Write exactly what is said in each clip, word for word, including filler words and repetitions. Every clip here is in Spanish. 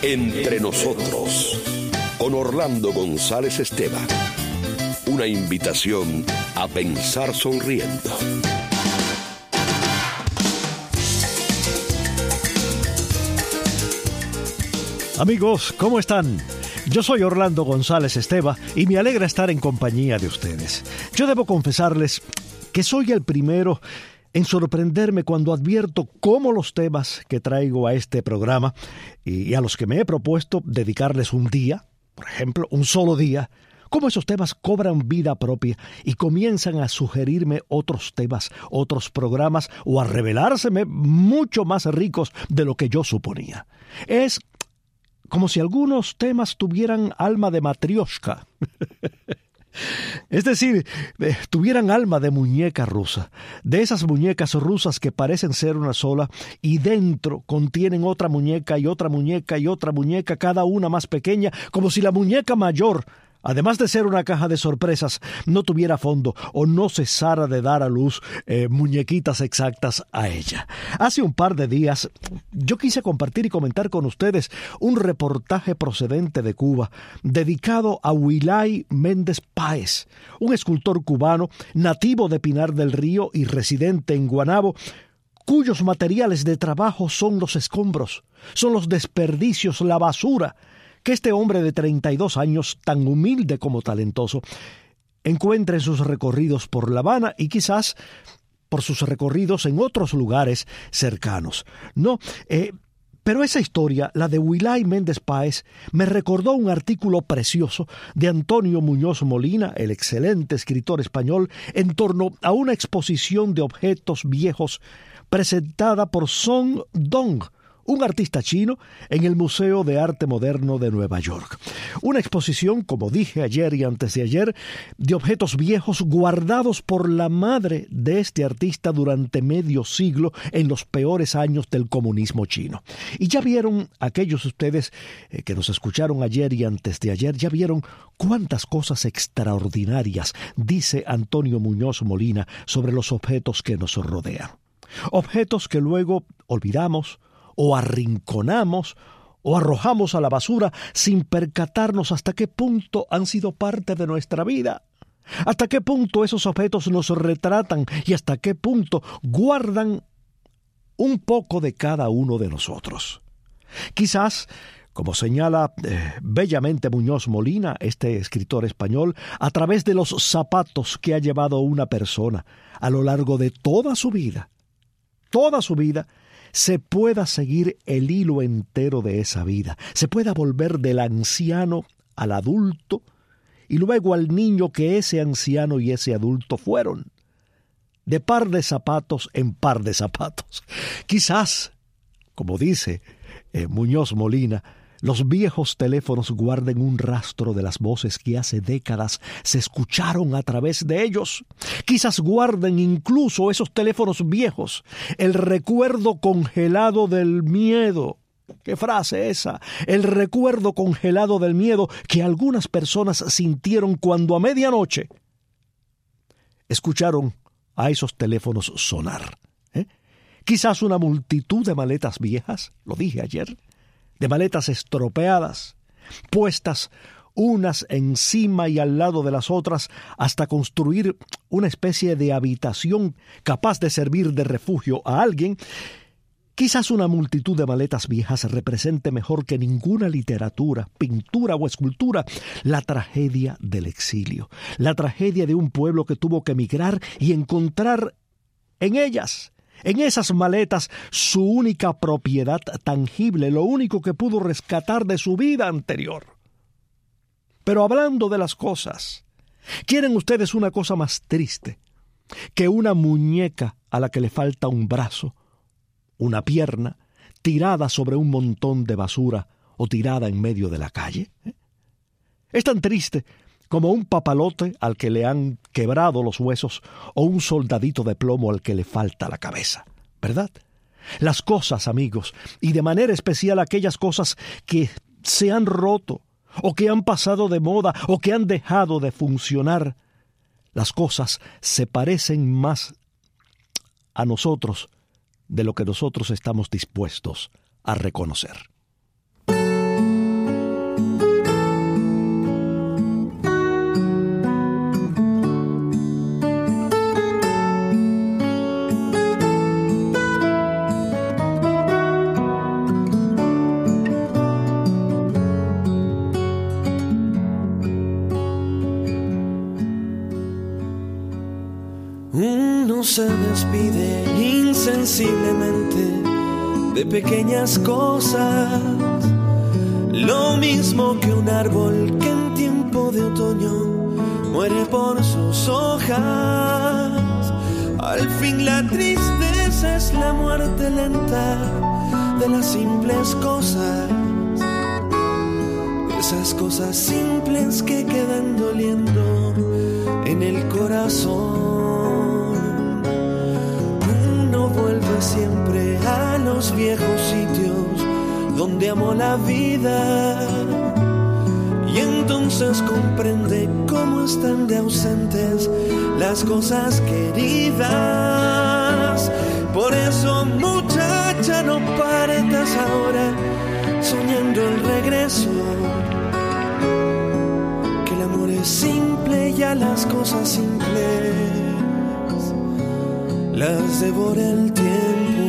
Entre nosotros, con Orlando González Esteban. Una invitación a pensar sonriendo. Amigos, ¿cómo están? Yo soy Orlando González Esteban y me alegra estar en compañía de ustedes. Yo debo confesarles que soy el primero en sorprenderme cuando advierto cómo los temas que traigo a este programa y a los que me he propuesto dedicarles un día, por ejemplo, un solo día, cómo esos temas cobran vida propia y comienzan a sugerirme otros temas, otros programas o a revelárseme mucho más ricos de lo que yo suponía. Es como si algunos temas tuvieran alma de matrioshka. Es decir, eh, tuvieran alma de muñeca rusa, de esas muñecas rusas que parecen ser una sola y dentro contienen otra muñeca y otra muñeca y otra muñeca, cada una más pequeña, como si la muñeca mayor, además de ser una caja de sorpresas, no tuviera fondo o no cesara de dar a luz eh, muñequitas exactas a ella. Hace un par de días yo quise compartir y comentar con ustedes un reportaje procedente de Cuba dedicado a Wilay Méndez Páez, un escultor cubano nativo de Pinar del Río y residente en Guanabo, cuyos materiales de trabajo son los escombros, son los desperdicios, la basura, que este hombre de treinta y dos años, tan humilde como talentoso, encuentre en sus recorridos por La Habana y quizás por sus recorridos en otros lugares cercanos. No, eh, pero esa historia, la de Wilay Méndez Páez, me recordó un artículo precioso de Antonio Muñoz Molina, el excelente escritor español, en torno a una exposición de objetos viejos presentada por Song Dong, un artista chino, en el Museo de Arte Moderno de Nueva York. Una exposición, como dije ayer y antes de ayer, de objetos viejos guardados por la madre de este artista durante medio siglo en los peores años del comunismo chino. Y ya vieron, aquellos ustedes eh, que nos escucharon ayer y antes de ayer, ya vieron cuántas cosas extraordinarias dice Antonio Muñoz Molina sobre los objetos que nos rodean. Objetos que luego olvidamos, o arrinconamos, o arrojamos a la basura sin percatarnos hasta qué punto han sido parte de nuestra vida, hasta qué punto esos objetos nos retratan y hasta qué punto guardan un poco de cada uno de nosotros. Quizás, como señala eh, bellamente Muñoz Molina, este escritor español, a través de los zapatos que ha llevado una persona a lo largo de toda su vida, toda su vida, se pueda seguir el hilo entero de esa vida, se pueda volver del anciano al adulto y luego al niño que ese anciano y ese adulto fueron, de par de zapatos en par de zapatos. Quizás, como dice eh, Muñoz Molina, los viejos teléfonos guarden un rastro de las voces que hace décadas se escucharon a través de ellos. Quizás guarden incluso esos teléfonos viejos el recuerdo congelado del miedo. ¿Qué frase esa? El recuerdo congelado del miedo que algunas personas sintieron cuando a medianoche escucharon a esos teléfonos sonar. ¿Eh? Quizás una multitud de maletas viejas, lo dije ayer, de maletas estropeadas, puestas unas encima y al lado de las otras hasta construir una especie de habitación capaz de servir de refugio a alguien. Quizás una multitud de maletas viejas represente mejor que ninguna literatura, pintura o escultura la tragedia del exilio, la tragedia de un pueblo que tuvo que emigrar y encontrar en ellas, en esas maletas, su única propiedad tangible, lo único que pudo rescatar de su vida anterior. Pero hablando de las cosas, ¿quieren ustedes una cosa más triste que una muñeca a la que le falta un brazo, una pierna, tirada sobre un montón de basura o tirada en medio de la calle? ¿Eh? Es tan triste como un papalote al que le han quebrado los huesos o un soldadito de plomo al que le falta la cabeza, ¿verdad? Las cosas, amigos, y de manera especial aquellas cosas que se han roto o que han pasado de moda o que han dejado de funcionar, las cosas se parecen más a nosotros de lo que nosotros estamos dispuestos a reconocer. se despide insensiblemente de pequeñas cosas, lo mismo que un árbol que en tiempo de otoño muere por sus hojas. Al fin la tristeza es la muerte lenta de las simples cosas, esas cosas simples que quedan doliendo en el corazón. Uno vuelve siempre a los viejos sitios donde amó la vida, y entonces comprende cómo están de ausentes las cosas queridas. Por eso, muchacha, no partas ahora soñando el regreso, que el amor es simple y a las cosas simples las devora el tiempo.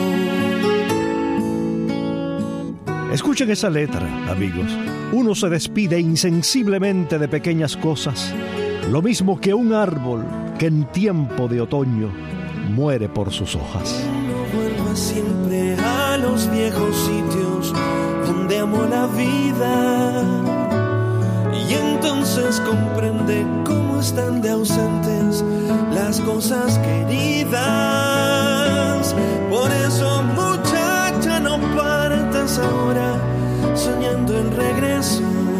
Escuchen esa letra, amigos. Uno se despide insensiblemente de pequeñas cosas, lo mismo que un árbol que en tiempo de otoño muere por sus hojas. Uno vuelve siempre a los viejos sitios donde amó la vida, y entonces comprende cómo están de ausentes las cosas queridas. Por eso, muchacha, no partas ahora soñando el regreso,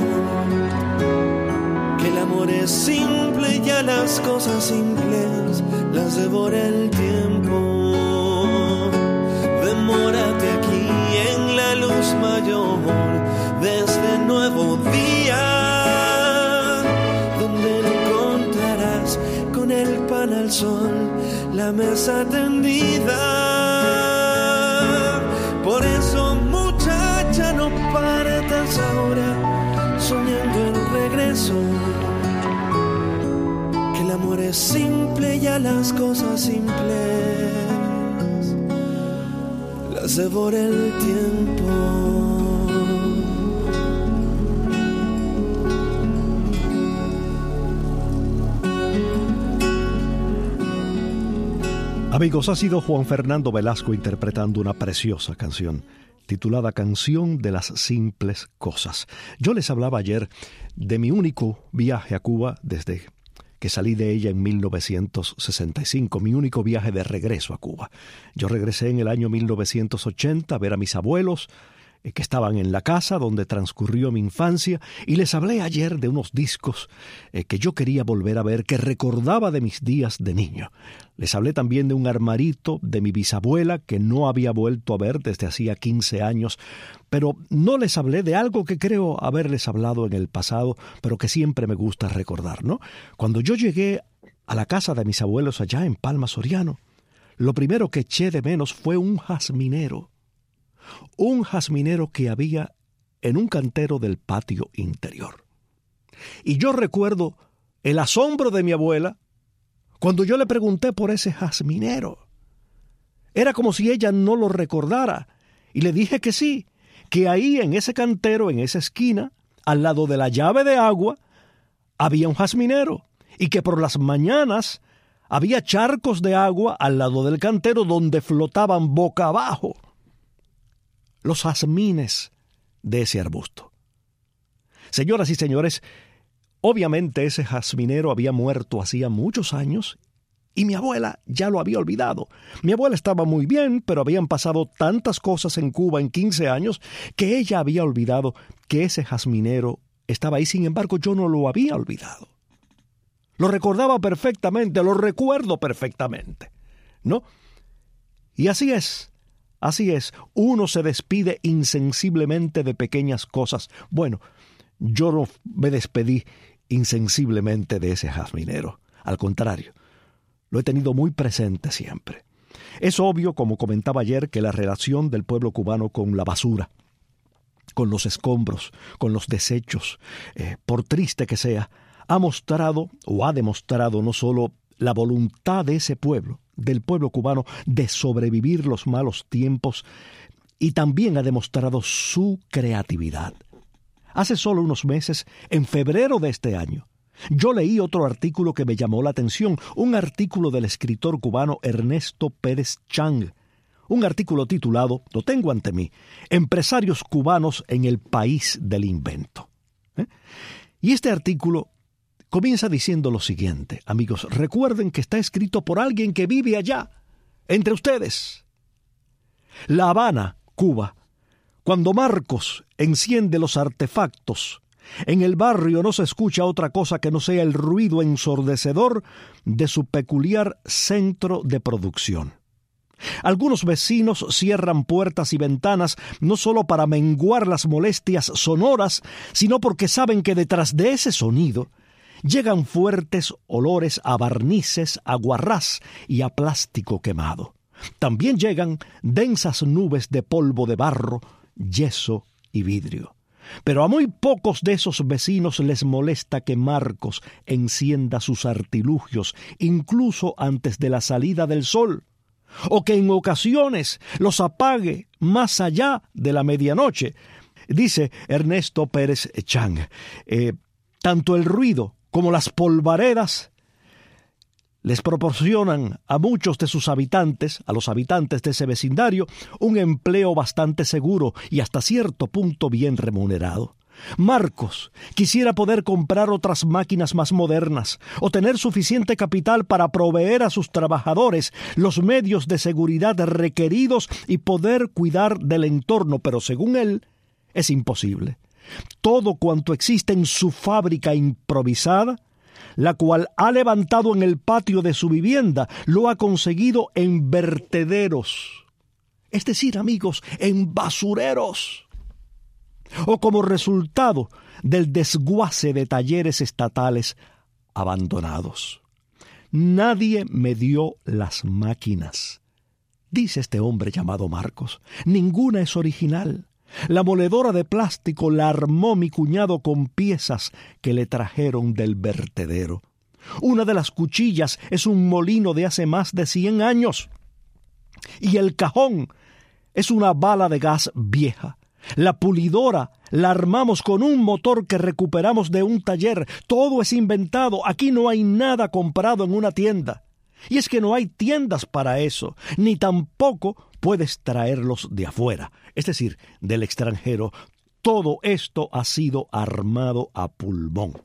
que el amor es simple y a las cosas simples las devora el tiempo. Demórate aquí en la luz mayor de este nuevo día, donde encontrarás con el pan al sol la mesa tendida. Por eso, muchacha, no partas ahora soñando el regreso, que el amor es simple y a las cosas simples las devora el tiempo. Amigos, ha sido Juan Fernando Velasco interpretando una preciosa canción titulada Canción de las Simples Cosas. Yo les hablaba ayer de mi único viaje a Cuba desde que salí de ella en mil novecientos sesenta y cinco, mi único viaje de regreso a Cuba. Yo regresé en el año mil novecientos ochenta a ver a mis abuelos, eh, que estaban en la casa donde transcurrió mi infancia, y les hablé ayer de unos discos eh, que yo quería volver a ver, que recordaba de mis días de niño. Les hablé también de un armarito de mi bisabuela que no había vuelto a ver desde hacía quince años, pero no les hablé de algo que creo haberles hablado en el pasado, pero que siempre me gusta recordar, ¿no? Cuando yo llegué a la casa de mis abuelos allá en Palma Soriano, lo primero que eché de menos fue un jazminero, un jazminero que había en un cantero del patio interior. Y yo recuerdo el asombro de mi abuela cuando yo le pregunté por ese jazminero. Era como si ella no lo recordara, y le dije que sí, que ahí en ese cantero, en esa esquina, al lado de la llave de agua, había un jazminero, y que por las mañanas había charcos de agua al lado del cantero donde flotaban boca abajo los jazmines de ese arbusto. Señoras y señores, obviamente ese jazminero había muerto hacía muchos años y mi abuela ya lo había olvidado. Mi abuela estaba muy bien, pero habían pasado tantas cosas en Cuba en quince años que ella había olvidado que ese jazminero estaba ahí. Sin embargo, yo no lo había olvidado. Lo recordaba perfectamente, lo recuerdo perfectamente, ¿no? Y así es, así es. Uno se despide insensiblemente de pequeñas cosas. Bueno, yo no me despedí insensiblemente de ese jazminero. Al contrario, lo he tenido muy presente siempre. Es obvio, como comentaba ayer, que la relación del pueblo cubano con la basura, con los escombros, con los desechos, eh, por triste que sea, ha mostrado o ha demostrado no solo la voluntad de ese pueblo, del pueblo cubano, de sobrevivir los malos tiempos, y también ha demostrado su creatividad. Hace solo unos meses, en febrero de este año, Yo leí otro artículo que me llamó la atención, un artículo del escritor cubano Ernesto Pérez Chang, un artículo titulado, lo tengo ante mí, Empresarios cubanos en el país del invento. ¿Eh? Y este artículo comienza diciendo lo siguiente, amigos, recuerden que está escrito por alguien que vive allá, entre ustedes. La Habana, Cuba, cuando Marcos enciende los artefactos, en el barrio no se escucha otra cosa que no sea el ruido ensordecedor de su peculiar centro de producción. Algunos vecinos cierran puertas y ventanas no solo para menguar las molestias sonoras, sino porque saben que detrás de ese sonido llegan fuertes olores a barnices, a guarrás y a plástico quemado. También llegan densas nubes de polvo de barro, yeso y vidrio. Pero a muy pocos de esos vecinos les molesta que Marcos encienda sus artilugios, incluso antes de la salida del sol, o que en ocasiones los apague más allá de la medianoche. Dice Ernesto Pérez Chang, eh, tanto el ruido como las polvaredas les proporcionan a muchos de sus habitantes, a los habitantes de ese vecindario, un empleo bastante seguro y hasta cierto punto bien remunerado. Marcos quisiera poder comprar otras máquinas más modernas o tener suficiente capital para proveer a sus trabajadores los medios de seguridad requeridos y poder cuidar del entorno, pero según él, es imposible. Todo cuanto existe en su fábrica improvisada, la cual ha levantado en el patio de su vivienda, lo ha conseguido en vertederos, es decir, amigos, en basureros, o como resultado del desguace de talleres estatales abandonados. Nadie me dio las máquinas, dice este hombre llamado Marcos. Ninguna es original. La moledora de plástico la armó mi cuñado con piezas que le trajeron del vertedero. Una de las cuchillas es un molino de hace más de cien años. Y el cajón es una bala de gas vieja. La pulidora la armamos con un motor que recuperamos de un taller. Todo es inventado. Aquí no hay nada comprado en una tienda. Y es que no hay tiendas para eso, ni tampoco puedes traerlos de afuera, es decir, del extranjero. Todo esto ha sido armado a pulmón,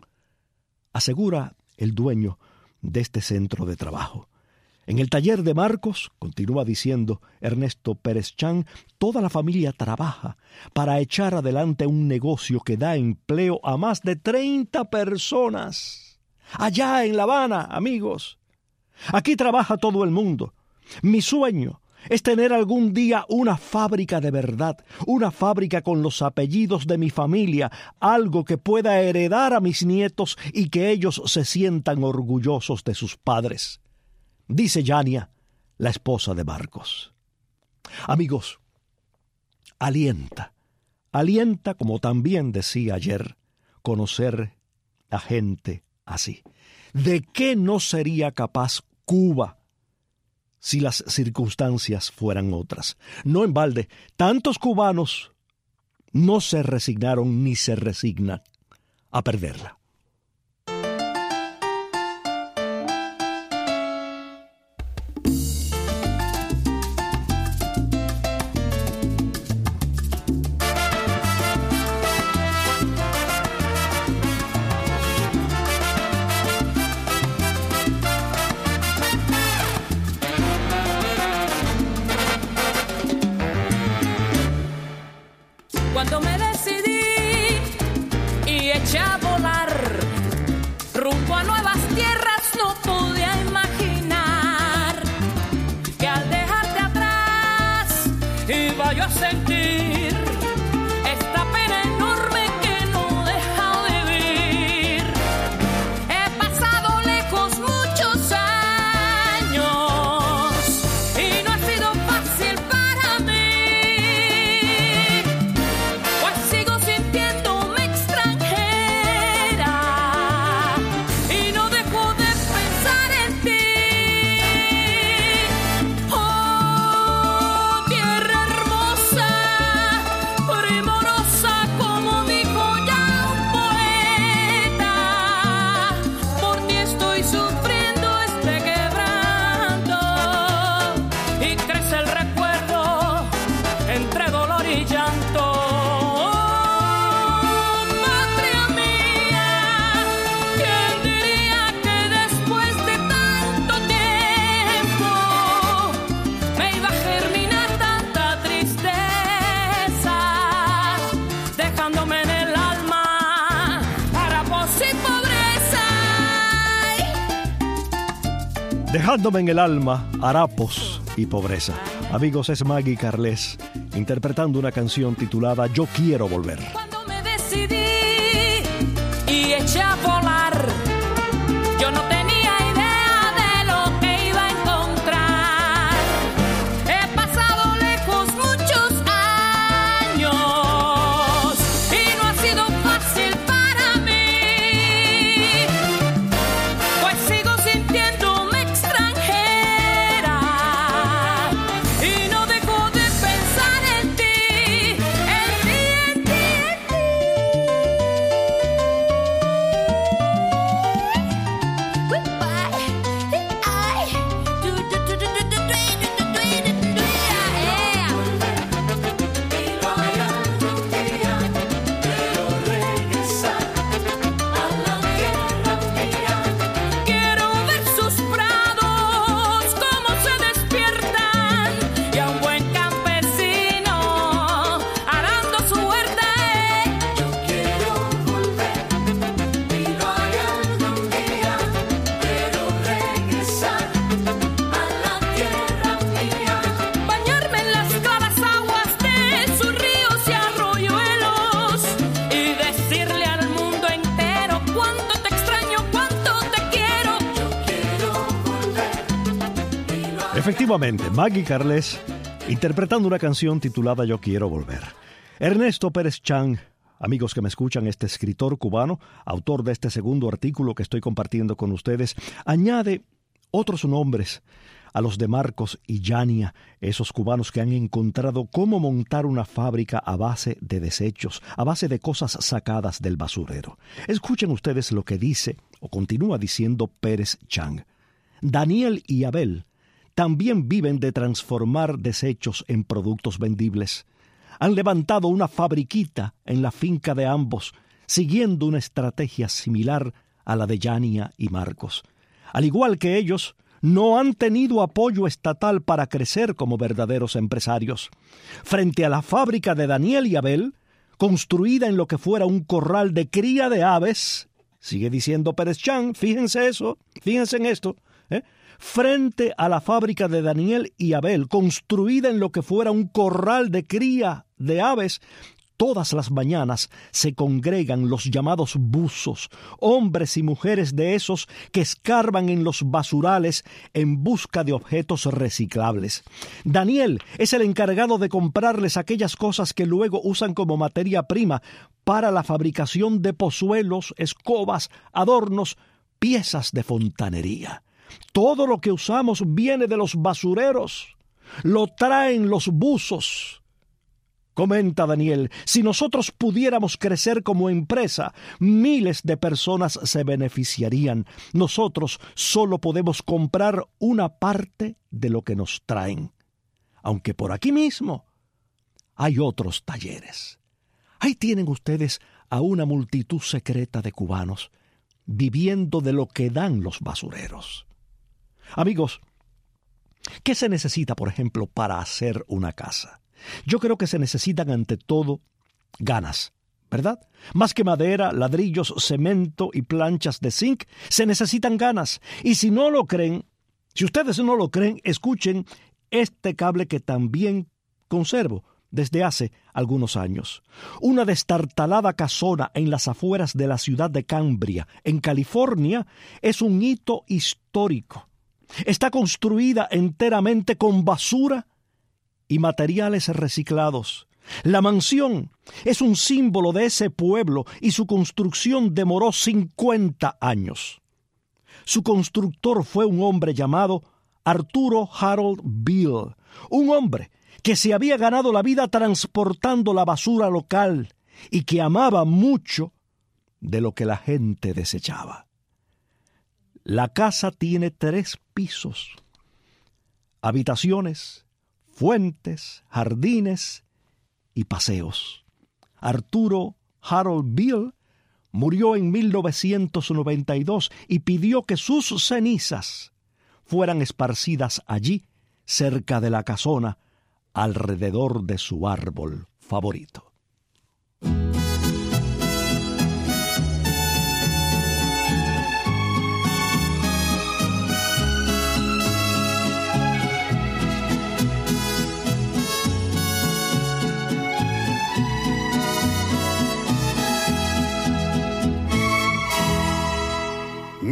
asegura el dueño de este centro de trabajo. En el taller de Marcos, continúa diciendo Ernesto Pérez Chang, toda la familia trabaja para echar adelante un negocio que da empleo a más de treinta personas. Allá en La Habana, amigos. Aquí trabaja todo el mundo. Mi sueño es tener algún día una fábrica de verdad, una fábrica con los apellidos de mi familia, algo que pueda heredar a mis nietos y que ellos se sientan orgullosos de sus padres, dice Yania, la esposa de Marcos. Amigos, alienta, alienta, como también decía ayer, conocer a gente así. ¿De qué no sería capaz Cuba si las circunstancias fueran otras? No en balde, tantos cubanos no se resignaron ni se resignan a perderla. Cuando me decidí y eché a volar rumbo a nuevas tierras, no podía imaginar que al dejarte atrás iba yo a sentir esta pena enorme que no deja vivir. He pasado lejos muchos años y no ha sido fácil para mí. dejándome en el alma harapos y pobreza. Amigos, es Maggie Carles interpretando una canción titulada Yo Quiero Volver. Cuando me decidí y eché a volar, yo no tenía idea de lo que iba a encontrar. He pasado lejos muchos años y no ha sido fácil para mí, pues sigo sintiéndome extranjera y no dejo de pensar en ti, en ti, en ti, en ti. Quiero ver sus prados cómo se despiertan y a un buen campesino arando su huerta. Yo quiero volver y lo haré algún día, pero regresar a la tierra mía, bañarme en las claras aguas de sus ríos y arroyuelos y decirle al mundo entero cuánto te extraño, cuánto te quiero. Yo quiero volver y lo haré. Efectivamente, Maggie Carles interpretando una canción titulada Yo Quiero Volver. Ernesto Pérez Chang, amigos que me escuchan, este escritor cubano, autor de este segundo artículo que estoy compartiendo con ustedes, añade otros nombres a los de Marcos y Yania, esos cubanos que han encontrado cómo montar una fábrica a base de desechos, a base de cosas sacadas del basurero. Escuchen ustedes lo que dice, o continúa diciendo Pérez Chang. Daniel y Abel también viven de transformar desechos en productos vendibles. Han levantado una fabriquita en la finca de ambos, siguiendo una estrategia similar a la de Yania y Marcos. Al igual que ellos, no han tenido apoyo estatal para crecer como verdaderos empresarios. Frente a la fábrica de Daniel y Abel, construida en lo que fuera un corral de cría de aves, sigue diciendo Pérez Chang, fíjense eso, fíjense en esto, ¿eh? Frente a la fábrica de Daniel y Abel, construida en lo que fuera un corral de cría de aves, todas las mañanas se congregan los llamados buzos, hombres y mujeres de esos que escarban en los basurales en busca de objetos reciclables. Daniel es el encargado de comprarles aquellas cosas que luego usan como materia prima para la fabricación de pozuelos, escobas, adornos, piezas de fontanería. Todo lo que usamos viene de los basureros, lo traen los buzos. Comenta Daniel, si nosotros pudiéramos crecer como empresa, miles de personas se beneficiarían. Nosotros solo podemos comprar una parte de lo que nos traen. Aunque por aquí mismo hay otros talleres. Ahí tienen ustedes a una multitud secreta de cubanos viviendo de lo que dan los basureros. Amigos, ¿qué se necesita, por ejemplo, para hacer una casa? Yo creo que se necesitan ante todo ganas, ¿verdad? Más que madera, ladrillos, cemento y planchas de zinc, se necesitan ganas. Y si no lo creen, si ustedes no lo creen, escuchen este cable que también conservo desde hace algunos años. Una destartalada casona en las afueras de la ciudad de Cambria, en California, es un hito histórico. Está construida enteramente con basura y materiales reciclados. La mansión es un símbolo de ese pueblo y su construcción demoró cincuenta años. Su constructor fue un hombre llamado Arturo Harold Beale, un hombre que se había ganado la vida transportando la basura local y que amaba mucho de lo que la gente desechaba. La casa tiene tres pisos, habitaciones, fuentes, jardines y paseos. Arturo Harold Beale murió en mil novecientos noventa y dos y pidió que sus cenizas fueran esparcidas allí, cerca de la casona, alrededor de su árbol favorito.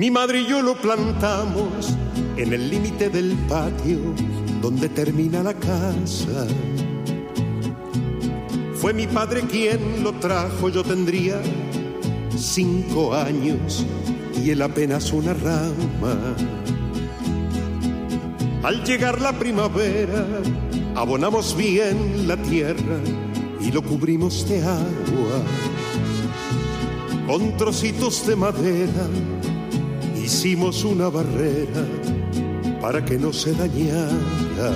Mi madre y yo lo plantamos en el límite del patio donde termina la casa. Fue mi padre quien lo trajo, yo tendría cinco años y él apenas una rama. Al llegar la primavera, abonamos bien la tierra y lo cubrimos de agua. Con trocitos de madera hicimos una barrera para que no se dañara.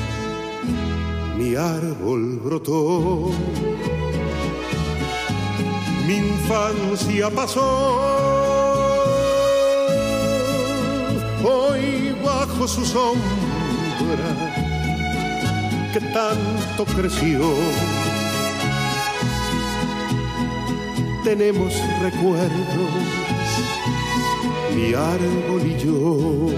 Mi árbol brotó, mi infancia pasó, hoy bajo su sombra que tanto creció. Tenemos recuerdos, mi árbol y yo.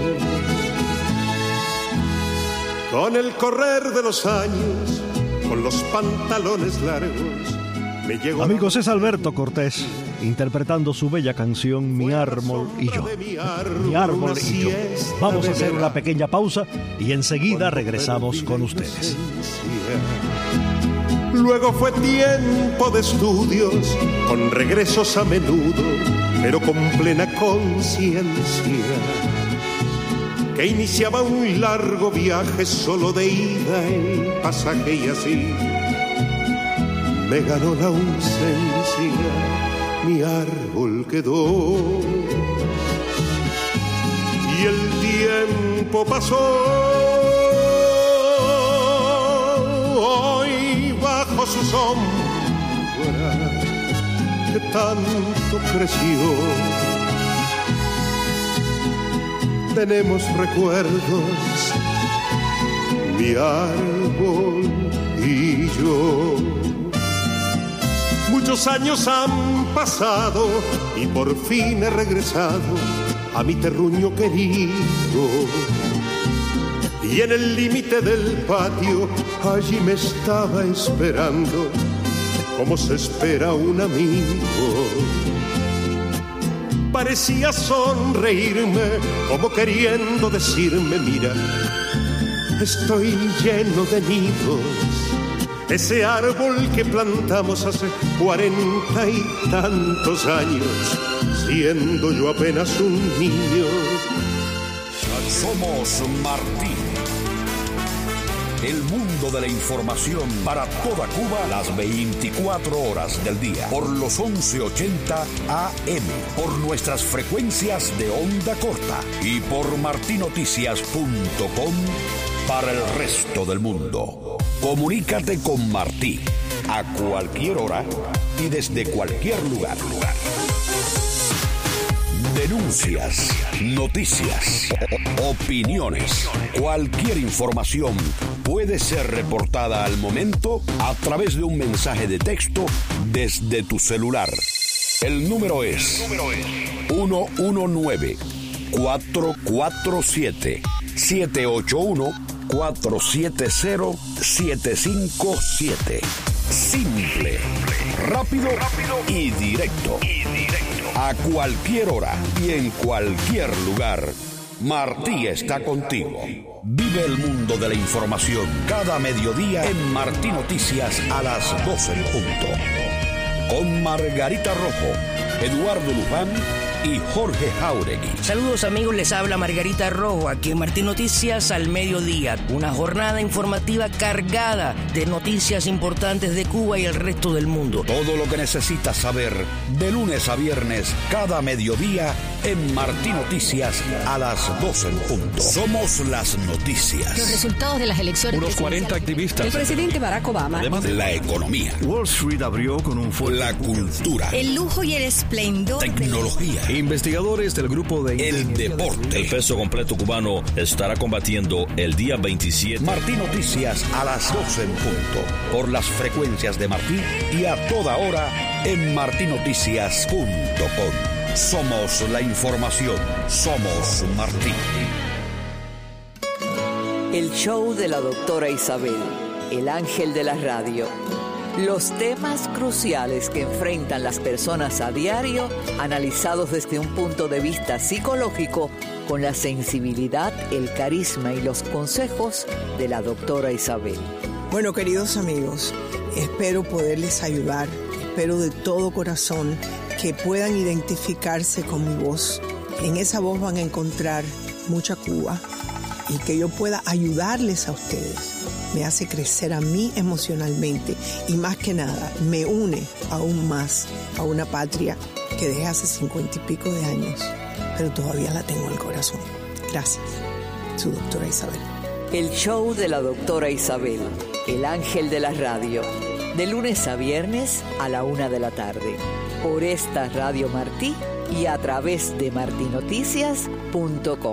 Con el correr de los años, con los pantalones largos, me llegó. Amigos, es Alberto Cortés interpretando su bella canción Mi árbol y yo. Mi árbol y yo. Vamos a hacer una pequeña pausa y enseguida regresamos con ustedes. Luego fue tiempo de estudios, con regresos a menudo, pero con plena conciencia, que iniciaba un largo viaje solo de ida el pasaje y así me ganó la ausencia, mi árbol quedó y el tiempo pasó. Hoy bajo su sombra que tanto creció, tenemos recuerdos, mi árbol y yo. Muchos años han pasado y por fin he regresado a mi terruño querido. Y en el límite del patio allí me estaba esperando, como se espera un amigo. Parecía sonreírme, como queriendo decirme, mira, estoy lleno de nidos. Ese árbol que plantamos hace cuarenta y tantos años, siendo yo apenas un niño. Somos Martí. El mundo de la información para toda Cuba las veinticuatro horas del día por los once ochenta A M, por nuestras frecuencias de onda corta y por martinoticias punto com para el resto del mundo. Comunícate con Martí a cualquier hora y desde cualquier lugar. Denuncias, noticias, opiniones, cualquier información puede ser reportada al momento a través de un mensaje de texto desde tu celular. El número es uno uno nueve, cuatro cuatro siete, siete ocho uno, cuatro siete cero, siete cinco siete. Simple, rápido y directo. A cualquier hora y en cualquier lugar, Martí está contigo. Vive el mundo de la información cada mediodía en Martí Noticias a las doce en punto. Con Margarita Rojo, Eduardo Luján y Jorge Jauregui. Saludos amigos, les habla Margarita Rojo aquí en Martí Noticias al mediodía. Una jornada informativa cargada de noticias importantes de Cuba y el resto del mundo. Todo lo que necesitas saber de lunes a viernes cada mediodía en Martí Noticias a las doce en punto. Somos las noticias. Los resultados de las elecciones. Unos cuarenta activistas. El presidente Barack Obama. Además, la economía. Wall Street abrió con un fuerte. La cultura. El lujo y el esplendor. Tecnología. Investigadores del grupo de... El deporte. El peso completo cubano estará combatiendo el día veintisiete. Martí Noticias a las doce en punto. Por las frecuencias de Martí y a toda hora en martinoticias punto com. Somos la información. Somos Martí. El show de la doctora Isabel, el ángel de la radio. Los temas cruciales que enfrentan las personas a diario, analizados desde un punto de vista psicológico, con la sensibilidad, el carisma y los consejos de la doctora Isabel. Bueno, queridos amigos, espero poderles ayudar, espero de todo corazón que puedan identificarse con mi voz. En esa voz van a encontrar mucha Cuba y que yo pueda ayudarles a ustedes. Me hace crecer a mí emocionalmente y más que nada me une aún más a una patria que dejé hace cincuenta y pico de años, pero todavía la tengo en el corazón. Gracias, su doctora Isabel. El show de la doctora Isabel, el ángel de la radio, de lunes a viernes a la una de la tarde, por esta Radio Martí y a través de marti noticias punto com.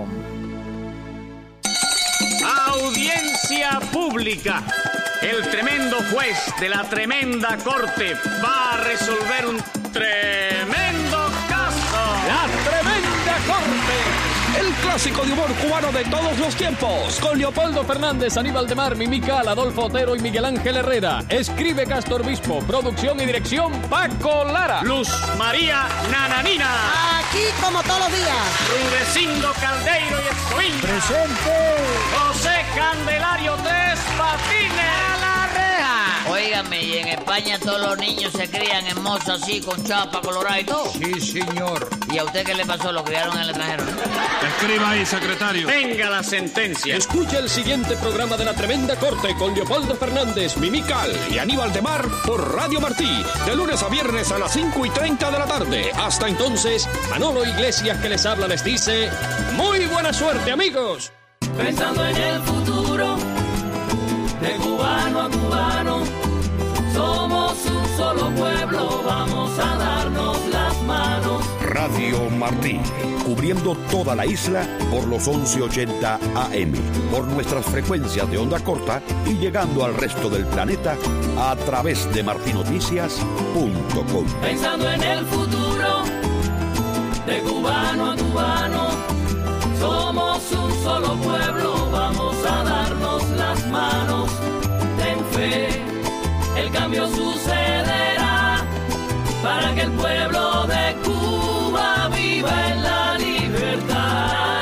Audiencia pública. El tremendo juez de la tremenda corte va a resolver un tremendo caso. La tremenda corte. El clásico de humor cubano de todos los tiempos. Con Leopoldo Fernández, Aníbal de Mar, Mimical, Adolfo Otero y Miguel Ángel Herrera. Escribe Castor Bispo. Producción y dirección Paco Lara. Luz María Nananina. Aquí como todos los días. Rudecindo Caldeiro y Escoviña. Presente. José Candelario Tres Patines. A la reja. Óigame, y en España todos los niños se crían en moza así, con chapa colorada y todo. Sí, señor. ¿Y a usted qué le pasó? ¿Lo criaron en el extranjero? Escriba ahí, secretario. Venga la sentencia. Escucha el siguiente programa de La Tremenda Corte con Leopoldo Fernández, Mimical y Aníbal de Mar por Radio Martí, de lunes a viernes a las cinco y treinta de la tarde. Hasta entonces, Manolo Iglesias, que les habla, les dice ¡muy buena suerte, amigos! Pensando en el futuro, de cubano a cubano, somos un solo pueblo, vamos a darnos las manos. Radio Martí, cubriendo toda la isla por los once ochenta A M, por nuestras frecuencias de onda corta y llegando al resto del planeta a través de marti noticias punto com. Pensando en el futuro, de cubano a cubano, somos un solo pueblo, vamos a darnos las manos. Ten fe, el cambio sucederá para que el pueblo de Cuba viva en la libertad.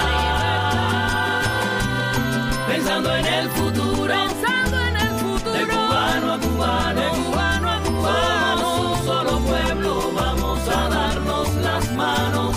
Pensando en el futuro, pensando en el futuro, de cubano a cubano, de cubano a cubano, somos un solo pueblo, vamos a darnos las manos.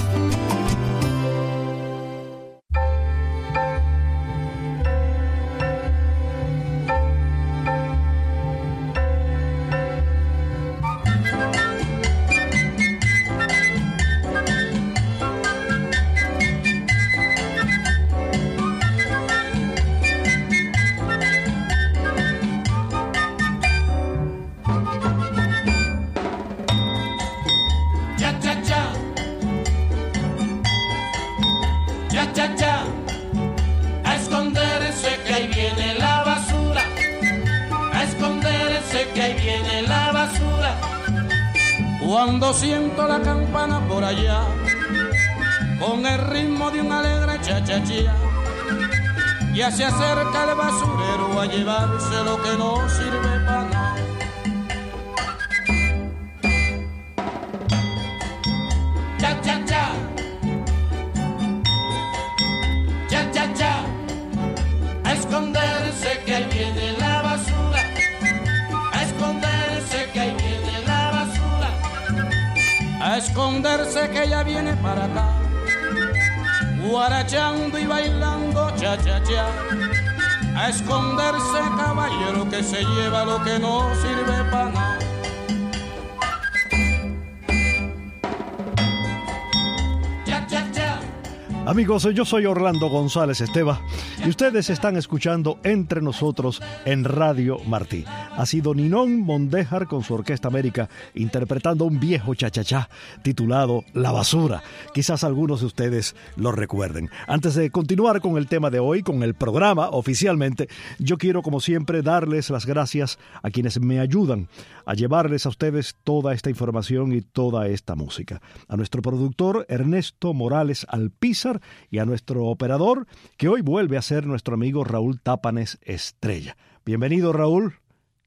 Cuando siento la campana por allá, con el ritmo de un alegre cha-cha-cha, ya se acerca el basurero a llevarse lo que no sirve para nada. Cha-cha-cha, cha-cha-cha, a esconderse que ahí viene la basura, a esconderse que ahí viene la basura, a esconderse que ella viene para acá, guarachando y bailando cha-cha-cha, a esconderse caballero que se lleva lo que no sirve para nada. Amigos, yo soy Orlando González Esteva y ustedes están escuchando Entre Nosotros en Radio Martí. Ha sido Ninón Mondéjar con su Orquesta América interpretando un viejo cha-cha-cha titulado La Basura. Quizás algunos de ustedes lo recuerden. Antes de continuar con el tema de hoy, con el programa oficialmente, yo quiero como siempre darles las gracias a quienes me ayudan a llevarles a ustedes toda esta información y toda esta música. A nuestro productor Ernesto Morales Alpizar y a nuestro operador, que hoy vuelve a ser nuestro amigo Raúl Tápanes Estrella. Bienvenido, Raúl.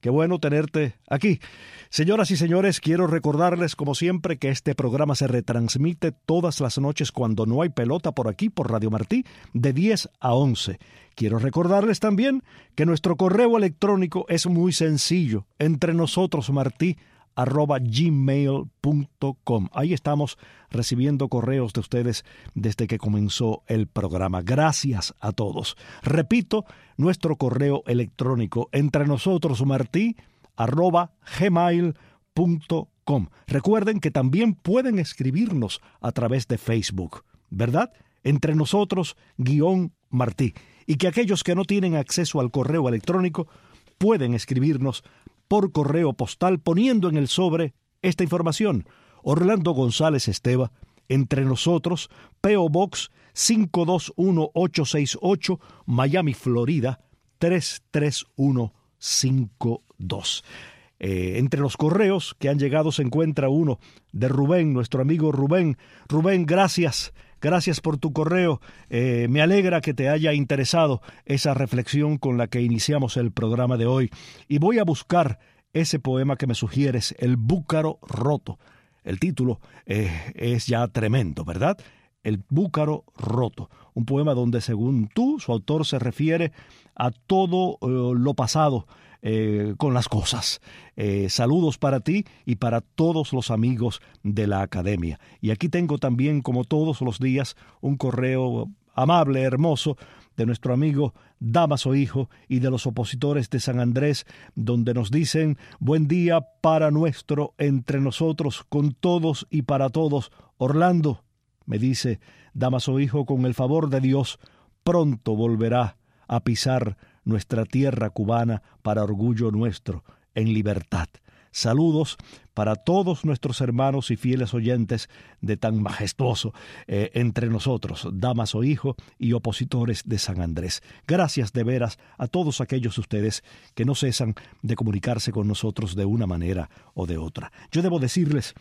qué bueno tenerte aquí. Señoras y señores, quiero recordarles, como siempre, que este programa se retransmite todas las noches cuando no hay pelota por aquí, por Radio Martí, de diez a once. Quiero recordarles también que nuestro correo electrónico es muy sencillo, entre nosotros martí arroba gmail punto com. Ahí estamos recibiendo correos de ustedes desde que comenzó el programa. Gracias a todos. Repito, nuestro correo electrónico, entre nosotros martí arroba gmail punto com. Recuerden que también pueden escribirnos a través de Facebook, ¿verdad? Entre nosotros guión Martí. Y que aquellos que no tienen acceso al correo electrónico pueden escribirnos por correo postal poniendo en el sobre esta información. Orlando González Esteva, Entre Nosotros, P O Box cinco dos uno ocho seis ocho, Miami, Florida tres tres uno cinco dos. Eh, entre los correos que han llegado se encuentra uno de Rubén, nuestro amigo Rubén. Rubén, gracias. Gracias por tu correo. Eh, me alegra que te haya interesado esa reflexión con la que iniciamos el programa de hoy. Y voy a buscar ese poema que me sugieres, El Búcaro Roto. El título eh, es ya tremendo, ¿verdad? El Búcaro Roto. Un poema donde, según tú, su autor se refiere a todo eh, lo pasado eh, con las cosas. Eh, saludos para ti y para todos los amigos de la academia. Y aquí tengo también, como todos los días, un correo amable, hermoso, de nuestro amigo Damaso Hijo y de los opositores de San Andrés, donde nos dicen: buen día para nuestro Entre Nosotros, con todos y para todos. Orlando, me dice Damaso Hijo, con el favor de Dios, pronto volverá a pisar nuestra tierra cubana para orgullo nuestro, en libertad. Saludos para todos nuestros hermanos y fieles oyentes de tan majestuoso eh, Entre Nosotros, Damaso Hijo y opositores de San Andrés. Gracias de veras a todos aquellos de ustedes que no cesan de comunicarse con nosotros de una manera o de otra. Yo debo decirles,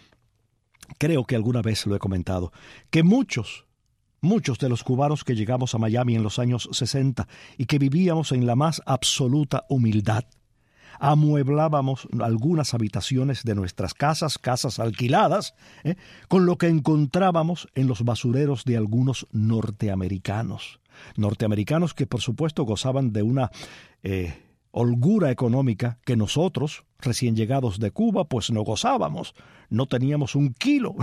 creo que alguna vez lo he comentado, que muchos Muchos de los cubanos que llegamos a Miami en los años sesenta y que vivíamos en la más absoluta humildad, amueblábamos algunas habitaciones de nuestras casas, casas alquiladas, ¿eh? con lo que encontrábamos en los basureros de algunos norteamericanos. Norteamericanos que, por supuesto, gozaban de una eh, holgura económica que nosotros, recién llegados de Cuba, pues no gozábamos. No teníamos un kilo.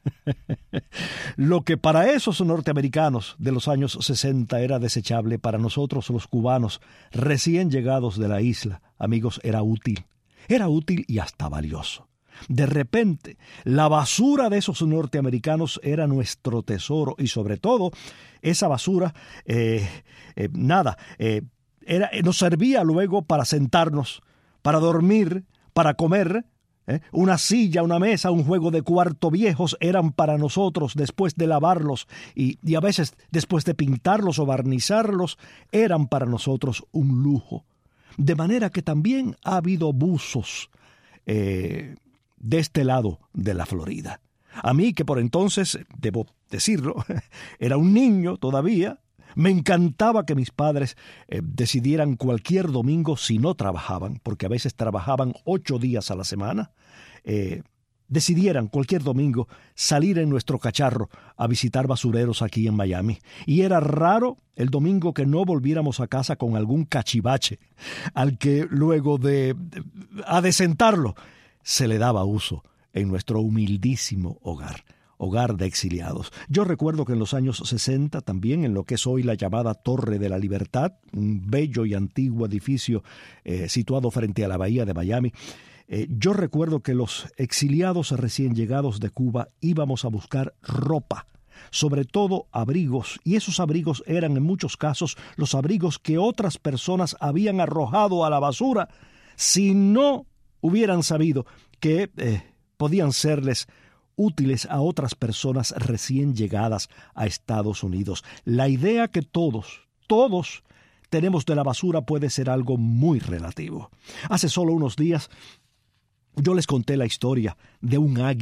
Lo que para esos norteamericanos de los años sesenta era desechable, para nosotros los cubanos recién llegados de la isla, amigos, era útil. Era útil y hasta valioso. De repente, la basura de esos norteamericanos era nuestro tesoro y, sobre todo, esa basura, eh, eh, nada, eh, era, nos servía luego para sentarnos, para dormir, para comer. ¿Eh? Una silla, una mesa, un juego de cuarto viejos eran para nosotros, después de lavarlos y, y a veces después de pintarlos o barnizarlos, eran para nosotros un lujo. De manera que también ha habido abusos eh, de este lado de la Florida. A mí, que por entonces, debo decirlo, era un niño todavía, me encantaba que mis padres eh, decidieran cualquier domingo, si no trabajaban, porque a veces trabajaban ocho días a la semana, eh, decidieran cualquier domingo salir en nuestro cacharro a visitar basureros aquí en Miami. Y era raro el domingo que no volviéramos a casa con algún cachivache, al que luego de, de adecentarlo se le daba uso en nuestro humildísimo hogar. Hogar de exiliados. Yo recuerdo que en los años sesenta, también en lo que es hoy la llamada Torre de la Libertad, un bello y antiguo edificio eh, situado frente a la bahía de Miami, eh, yo recuerdo que los exiliados recién llegados de Cuba íbamos a buscar ropa, sobre todo abrigos, y esos abrigos eran en muchos casos los abrigos que otras personas habían arrojado a la basura si no hubieran sabido que eh, podían serles útiles a otras personas recién llegadas a Estados Unidos. La idea que todos, todos tenemos de la basura puede ser algo muy relativo. Hace solo unos días yo les conté la historia de un águila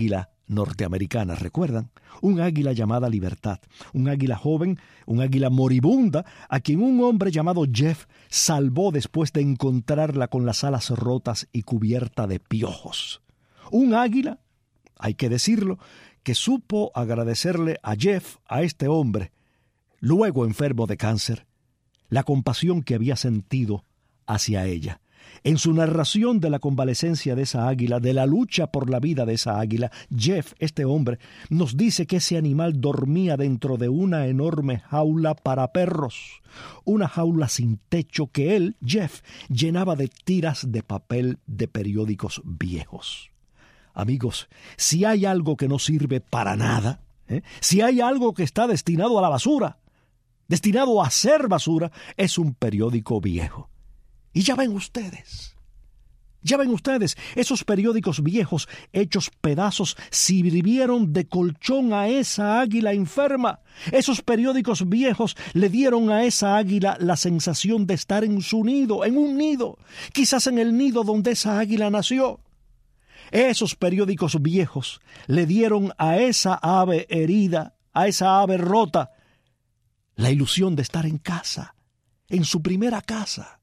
norteamericana, ¿recuerdan? Un águila llamada Libertad, un águila joven, un águila moribunda, a quien un hombre llamado Jeff salvó después de encontrarla con las alas rotas y cubierta de piojos. Un águila, hay que decirlo, que supo agradecerle a Jeff, a este hombre, luego enfermo de cáncer, la compasión que había sentido hacia ella. En su narración de la convalecencia de esa águila, de la lucha por la vida de esa águila, Jeff, este hombre, nos dice que ese animal dormía dentro de una enorme jaula para perros, una jaula sin techo que él, Jeff, llenaba de tiras de papel de periódicos viejos. Amigos, si hay algo que no sirve para nada, ¿eh? si hay algo que está destinado a la basura, destinado a ser basura, es un periódico viejo. Y ya ven ustedes, ya ven ustedes, esos periódicos viejos hechos pedazos sirvieron de colchón a esa águila enferma. Esos periódicos viejos le dieron a esa águila la sensación de estar en su nido, en un nido, quizás en el nido donde esa águila nació. Esos periódicos viejos le dieron a esa ave herida, a esa ave rota, la ilusión de estar en casa, en su primera casa.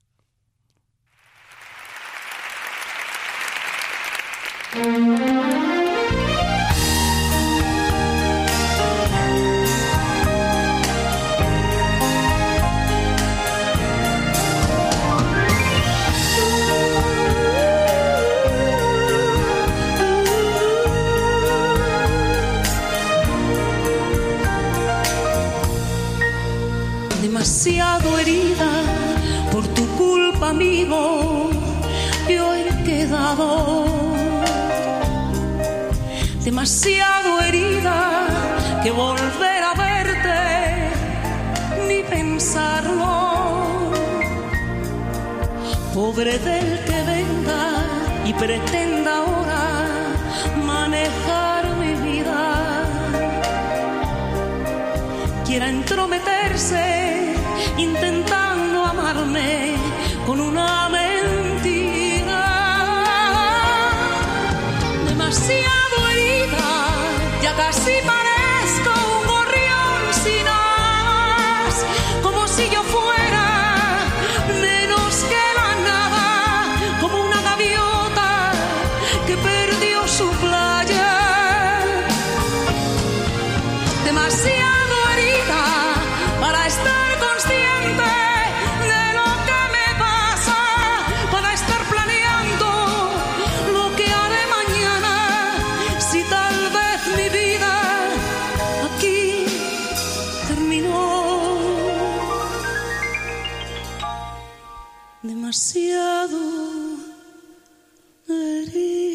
Demasiado herida por tu culpa, amigo, yo he quedado. Demasiado herida que volver a verte ni pensarlo. Pobre del que venga y pretenda ahora manejar mi vida, quiera entrometerse intentando amarme con una mentira. Demasiado herida, ya casi parezco un gorrión sin alas, como si yo fuera menos que la nada, como una gaviota que perdió su playa. Demasiado herida para estar consciente de lo que me pasa, para estar planeando lo que haré mañana, si tal vez mi vida aquí terminó. Demasiado herida.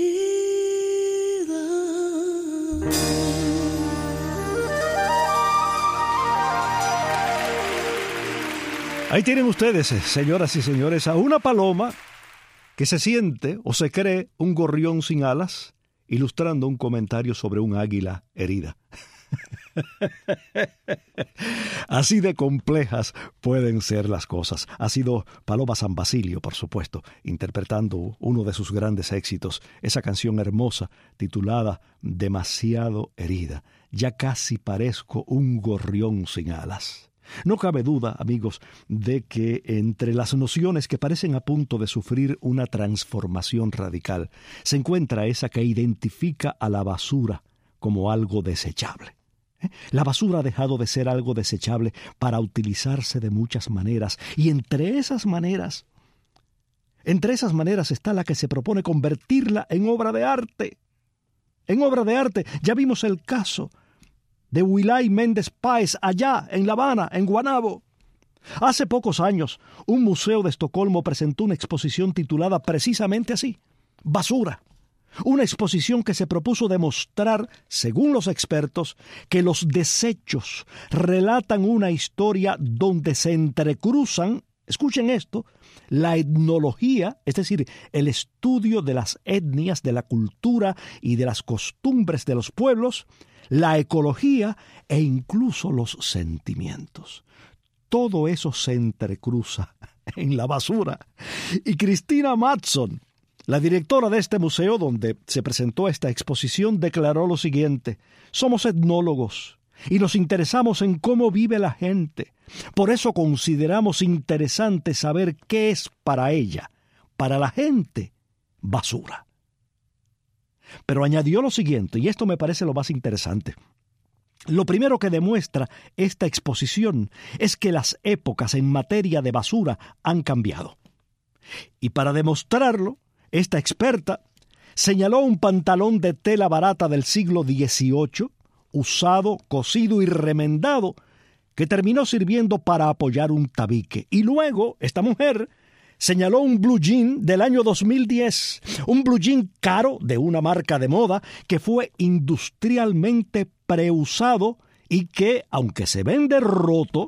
Ahí tienen ustedes, señoras y señores, a una paloma que se siente o se cree un gorrión sin alas, ilustrando un comentario sobre un águila herida. Así de complejas pueden ser las cosas. Ha sido Paloma San Basilio, por supuesto, interpretando uno de sus grandes éxitos, esa canción hermosa titulada Demasiado herida. Ya casi parezco un gorrión sin alas. No cabe duda, amigos, de que entre las nociones que parecen a punto de sufrir una transformación radical, se encuentra esa que identifica a la basura como algo desechable. La basura ha dejado de ser algo desechable para utilizarse de muchas maneras, y entre esas maneras, entre esas maneras está la que se propone convertirla en obra de arte. En obra de arte, ya vimos el caso de Wilay Méndez Páez, allá en La Habana, en Guanabo. Hace pocos años, un museo de Estocolmo presentó una exposición titulada precisamente así, Basura. Una exposición que se propuso demostrar, según los expertos, que los desechos relatan una historia donde se entrecruzan, escuchen esto, la etnología, es decir, el estudio de las etnias, de la cultura y de las costumbres de los pueblos, la ecología e incluso los sentimientos. Todo eso se entrecruza en la basura. Y Cristina Matson, La directora de este museo donde se presentó esta exposición declaró lo siguiente: somos etnólogos y nos interesamos en cómo vive la gente. Por eso consideramos interesante saber qué es para ella, para la gente, basura. Pero añadió lo siguiente, y esto me parece lo más interesante. Lo primero que demuestra esta exposición es que las épocas en materia de basura han cambiado. Y para demostrarlo, esta experta señaló un pantalón de tela barata del siglo dieciocho, usado, cosido y remendado, que terminó sirviendo para apoyar un tabique. Y luego, esta mujer señaló un blue jean del año dos mil diez, un blue jean caro de una marca de moda que fue industrialmente preusado y que, aunque se vende roto,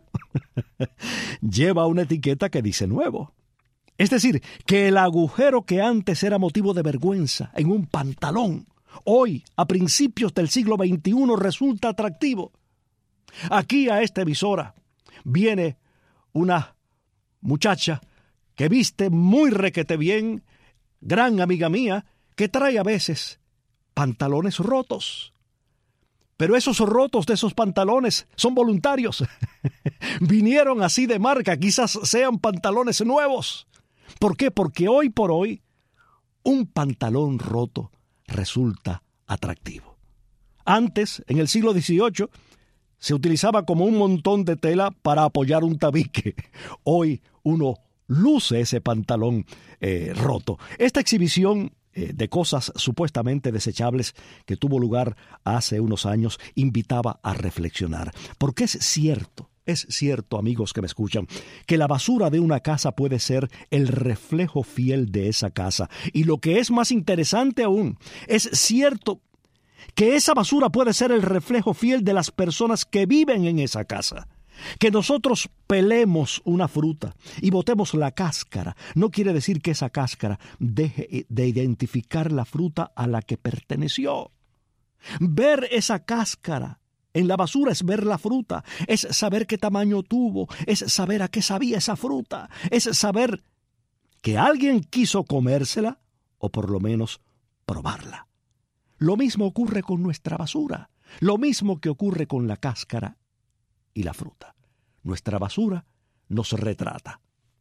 lleva una etiqueta que dice nuevo. Es decir, que el agujero que antes era motivo de vergüenza en un pantalón, hoy, a principios del siglo veintiuno, resulta atractivo. Aquí a esta emisora viene una muchacha que viste muy requete bien, gran amiga mía, que trae a veces pantalones rotos. Pero esos rotos de esos pantalones son voluntarios. Vinieron así de marca, quizás sean pantalones nuevos. ¿Por qué? Porque hoy por hoy un pantalón roto resulta atractivo. Antes, en el siglo dieciocho, se utilizaba como un montón de tela para apoyar un tabique. Hoy uno luce ese pantalón eh, roto. Esta exhibición eh, de cosas supuestamente desechables que tuvo lugar hace unos años invitaba a reflexionar. Porque es cierto, es cierto, amigos que me escuchan, que la basura de una casa puede ser el reflejo fiel de esa casa. Y lo que es más interesante aún, es cierto que esa basura puede ser el reflejo fiel de las personas que viven en esa casa. Que nosotros pelemos una fruta y botemos la cáscara no quiere decir que esa cáscara deje de identificar la fruta a la que perteneció. Ver esa cáscara en la basura es ver la fruta, es saber qué tamaño tuvo, es saber a qué sabía esa fruta, es saber que alguien quiso comérsela o por lo menos probarla. Lo mismo ocurre con nuestra basura, lo mismo que ocurre con la cáscara y la fruta. Nuestra basura nos retrata.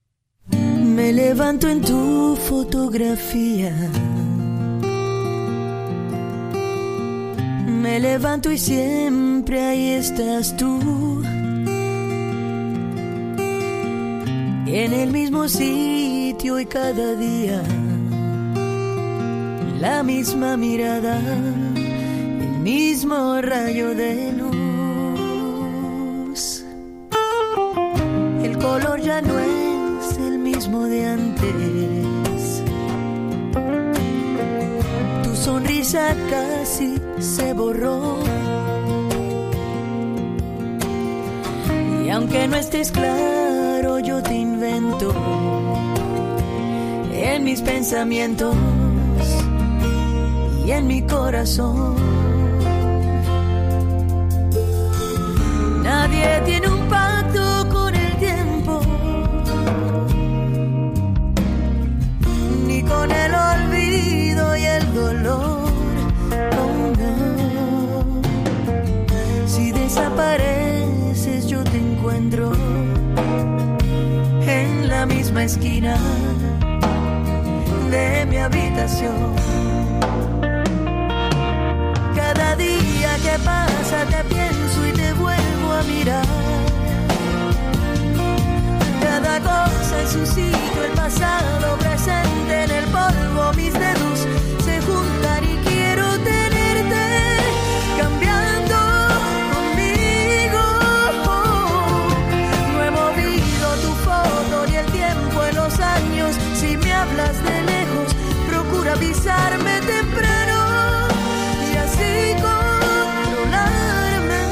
Me levanto en tu fotografía. Me levanto y siempre ahí estás tú. En el mismo sitio y cada día. La misma mirada, el mismo rayo de luz. El color ya no es el mismo de antes. Tu sonrisa casi se borró. Y aunque no estés claro, yo te invento en mis pensamientos y en mi corazón. Nadie tiene un pacto con el tiempo, ni con el olvido y el dolor. Oh, no. Si desapareces yo te encuentro en la misma esquina de mi habitación. Cada día que pasa te pienso y te vuelvo a mirar. Cada cosa en su sitio, el pasado presente en el polvo. Mis dedos se juntan y quiero tenerte cambiando conmigo. No he movido tu foto ni el tiempo en los años. Si me hablas de lejos, procura avisarme temprano. Así controlarme.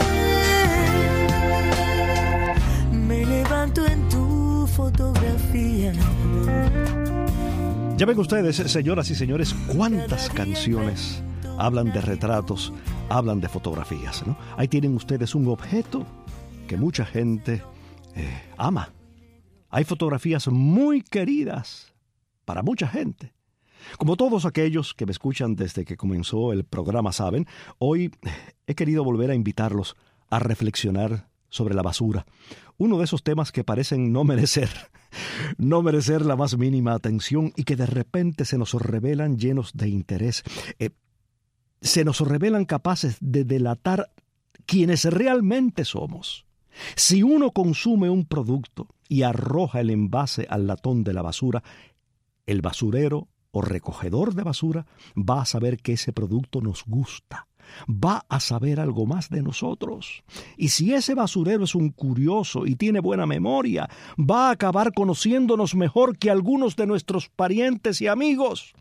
Me levanto en tu fotografía. Ya ven ustedes, señoras y señores, cuántas canciones hablan de retratos, hablan de fotografías, ¿no? Ahí tienen ustedes un objeto que mucha gente eh, ama. Hay fotografías muy queridas para mucha gente. Como todos aquellos que me escuchan desde que comenzó el programa saben, hoy he querido volver a invitarlos a reflexionar sobre la basura. Uno de esos temas que parecen no merecer, no merecer la más mínima atención y que de repente se nos revelan llenos de interés. Eh, se nos revelan capaces de delatar quienes realmente somos. Si uno consume un producto y arroja el envase al latón de la basura, el basurero o recogedor de basura va a saber que ese producto nos gusta, va a saber algo más de nosotros. Y si ese basurero es un curioso y tiene buena memoria, va a acabar conociéndonos mejor que algunos de nuestros parientes y amigos.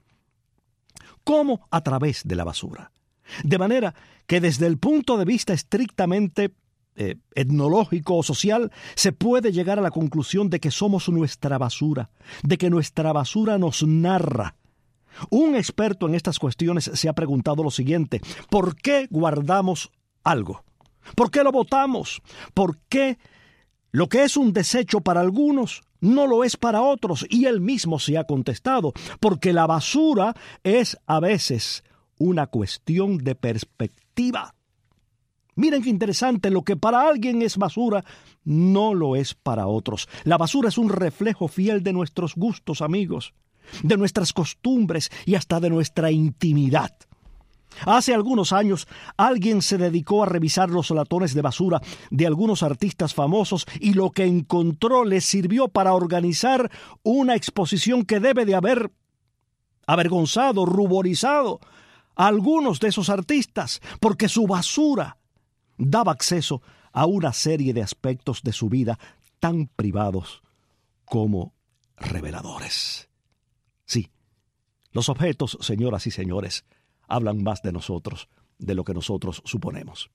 ¿Cómo? A través de la basura. De manera que desde el punto de vista estrictamente eh, etnológico o social, se puede llegar a la conclusión de que somos nuestra basura, de que nuestra basura nos narra. Un experto en estas cuestiones se ha preguntado lo siguiente: ¿por qué guardamos algo? ¿Por qué lo botamos? ¿Por qué lo que es un desecho para algunos no lo es para otros? Y él mismo se ha contestado: porque la basura es a veces una cuestión de perspectiva. Miren qué interesante, lo que para alguien es basura, no lo es para otros. La basura es un reflejo fiel de nuestros gustos, amigos, de nuestras costumbres y hasta de nuestra intimidad. Hace algunos años, alguien se dedicó a revisar los latones de basura de algunos artistas famosos y lo que encontró le sirvió para organizar una exposición que debe de haber avergonzado, ruborizado a algunos de esos artistas, porque su basura daba acceso a una serie de aspectos de su vida tan privados como reveladores. Sí, los objetos, señoras y señores, hablan más de nosotros de lo que nosotros suponemos.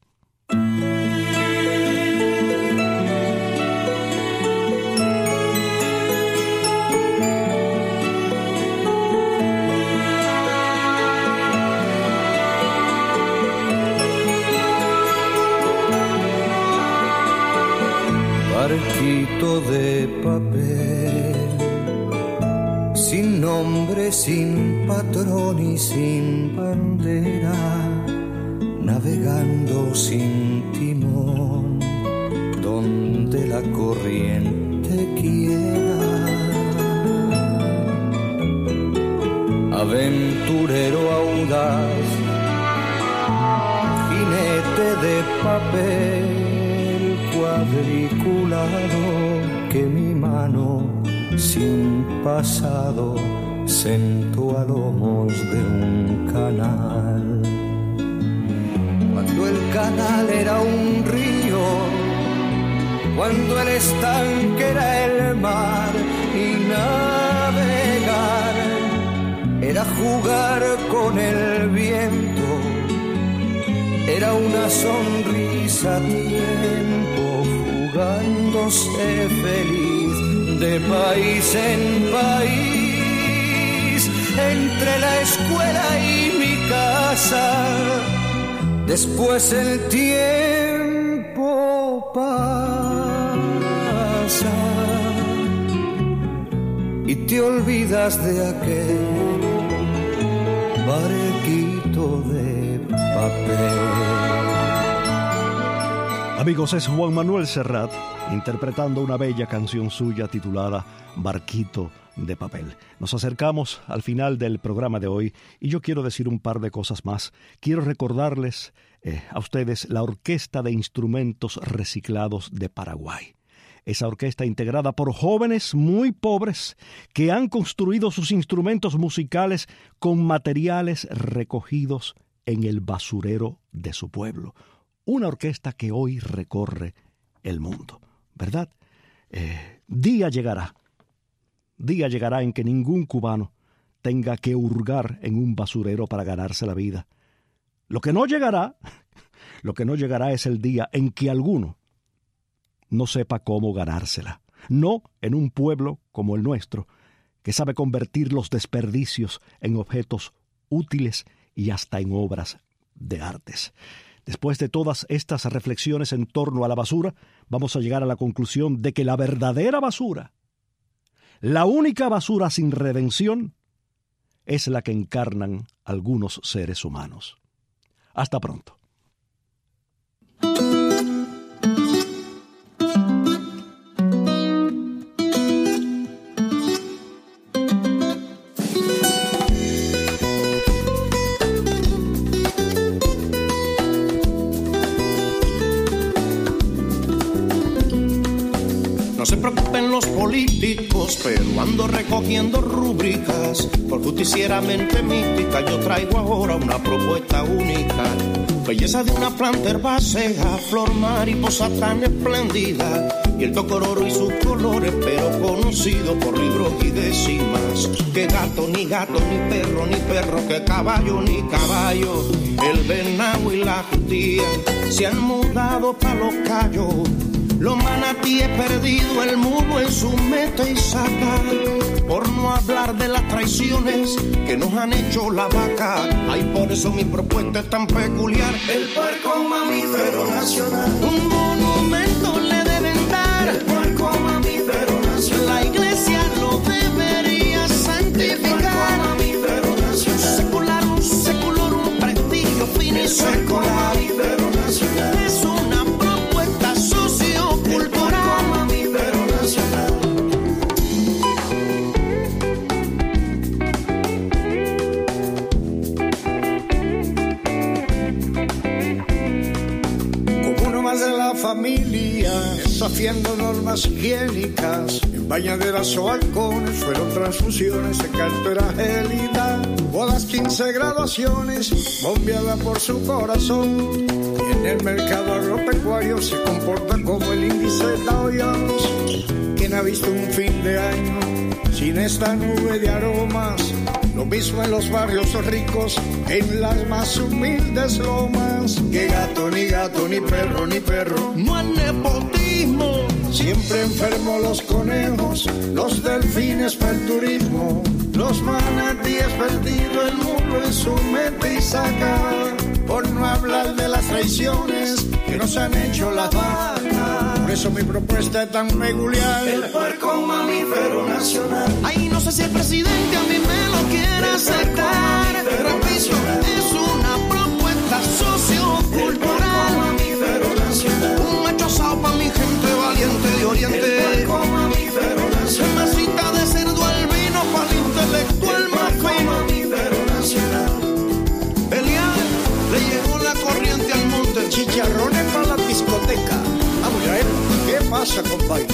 Barquito de papel, sin nombre, sin patrón y sin bandera, navegando sin timón, donde la corriente quiera. Aventurero audaz, jinete de papel, cuadriculado, que mi mano sin pasado sentó a lomos de un canal. Cuando el canal era un río, cuando el estanque era el mar, y navegar era jugar con el viento, era una sonrisa a tiempo, jugándose feliz de país en país, entre la escuela y mi casa. Después el tiempo pasa y te olvidas de aquel barquito de papel. Amigos, es Juan Manuel Serrat interpretando una bella canción suya titulada Barquito de Papel. Nos acercamos al final del programa de hoy y yo quiero decir un par de cosas más. Quiero recordarles eh, a ustedes la Orquesta de Instrumentos Reciclados de Paraguay. Esa orquesta integrada por jóvenes muy pobres que han construido sus instrumentos musicales con materiales recogidos en el basurero de su pueblo. Una orquesta que hoy recorre el mundo, ¿verdad? Eh, día llegará, día llegará en que ningún cubano tenga que hurgar en un basurero para ganarse la vida. Lo que no llegará, lo que no llegará es el día en que alguno no sepa cómo ganársela. No en un pueblo como el nuestro, que sabe convertir los desperdicios en objetos útiles y hasta en obras de artes. Después de todas estas reflexiones en torno a la basura, vamos a llegar a la conclusión de que la verdadera basura, la única basura sin redención, es la que encarnan algunos seres humanos. Hasta pronto. No se preocupen los políticos, pero ando recogiendo rúbricas. Por justicieramente mística yo traigo ahora una propuesta única. Belleza de una planta herbácea, flor mariposa tan espléndida, y el tocororo y sus colores, pero conocido por libros y décimas. Que gato, ni gato, ni perro, ni perro, que caballo, ni caballo. El venado y la jutía se han mudado pa' los callos. Los manatíes perdido, el mudo en su meta y saca. Por no hablar de las traiciones que nos han hecho la vaca. Ay, por eso mi propuesta es tan peculiar. El puerco mamífero nacional. Un monumento le deben dar. El puerco mamífero nacional. La iglesia lo debería santificar. El puerco mamífero nacional. Secularum seculorum, prestigio fin y secular. Mamífero nacional. Es una propuesta sociocultural. Mamífero nacional. Como uno más de la familia, desafiando normas higiénicas, en bañaderas o balcones fueron transfusiones de cartera gélida, bodas, quince graduaciones, bombeada por su corazón. Y en el mercado agropecuario se comporta como el índice Dow Jones. ¿Quién ha visto un fin de año sin esta nube de aromas? Lo mismo en los barrios ricos, en las más humildes lomas. Que gato, ni gato, ni perro, ni perro, no hay nepotismo. Siempre enfermos los conejos, los delfines para el turismo. Los manatíes perdido, el mundo en su mente y saca. Por no hablar de las traiciones que nos han hecho las vacas. Por eso mi propuesta es tan peculiar. El puerco mamífero nacional. Ay, no sé si el presidente a mí me lo quiere aceptar. Repiso, es una propuesta sociocultural. El mamífero nacional. Un macho asado pa' mi gente valiente de Oriente. El puerco mamífero nacional. Una cita de cerdo al vino para el intelectual más fino. Mamífero nacional. Belial le llegó la corriente al monte. Chicharrones para la discoteca. Vamos a ver, ¿qué pasa, compadre?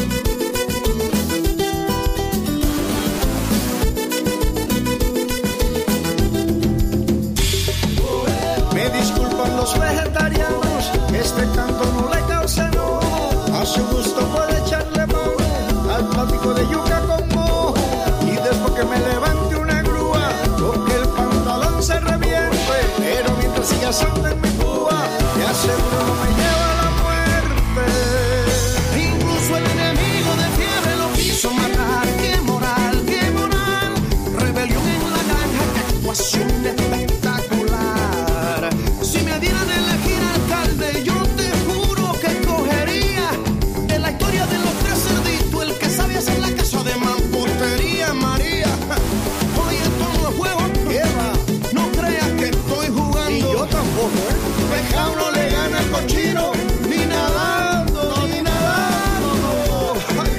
Me disculpan los vegetarianos, este canto no le causa no. A su gusto puede echarle mano al platico de yuca con mojo. Y después que me levante una grúa, o que el pantalón se reviente, pero mientras siga sonando en mi púa, te aseguro no me lleva a la muerte. Incluso el enemigo de fiebre lo quiso matar. ¡Qué moral, qué moral! Rebelión en la granja, qué actuación espectacular. Si me dieran a elegir alcalde, yo te juro que escogería de la historia de los tres cerditos el que sabe hacer la casa de mampostería. María, hoy esto no es juego, Eva, no creas que estoy jugando. Y yo tampoco, ¿eh? Pescado no le gana al cochino, ni nadando, ni nadando.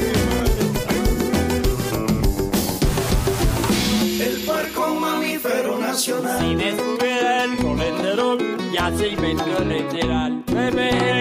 El puerco mamífero nacional. Si me estuviera el colesterol, ya se inventó el literal.